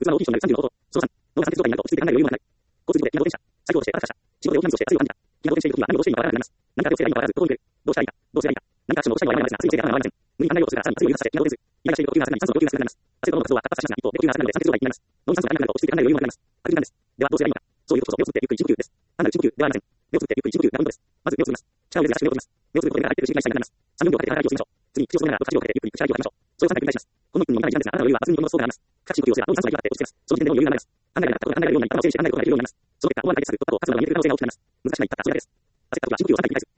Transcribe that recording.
器の大きい人になる35度。その3、脳が酸欠状態になると落ち着いて考える余裕がなくなる。交通事故で気が動転車。作業として発射。仕事で大きなミスをして圧力を感じた。気が動転しているときは何をどうしていいのかわからなくなります。何か手をつけたいにもかかわらず、どこに行く。どうしたらいいか。どうすればいいか。何かアクションを起こしたいのはわからないですが、圧力をつけて頭が回りません。無理に考えようとするからさらに圧力を誘発させ、気が動転ず。イライラしていると呼吸が少なくなり、酸素の供給が少なくなります。圧力の脳の活動は活発化しますが、一方で呼吸が少なくなるので酸欠状態になります。脳に酸素が足りなくなると落ち着いて考える余裕もなくなります。確実なんです。ではどうすればいいのか。そういうことこそ、目をつぶってゆっくり深呼吸です。単なる深呼吸ではありません。目をつぶってゆっくり深呼吸がポイントです。まず目をつぶります。力を入れずに足を目を閉じます。目をつぶることで目が開いている心理がしたいになります。3、4秒かけて鼻息を吸いましょう。次、口を閉じながら8秒かけてゆっくり口吐きを吐きましょう。それを3回繰り返します。この1分の2回時間ですが、あなたの余裕は抜群にものすごくあります。深く深呼吸をすれば脳に酸素が行き渡って落ち着きます。その時点でも余裕が生まれます。考えられなかったことが考えられるようになり、頭を整理して考えることができるようになります。その結果、思わぬ解決策、突破と活路が見えてくる可能性が大きくなります。難しくないった圧力だけです。焦った時は深呼吸を3回繰り返す。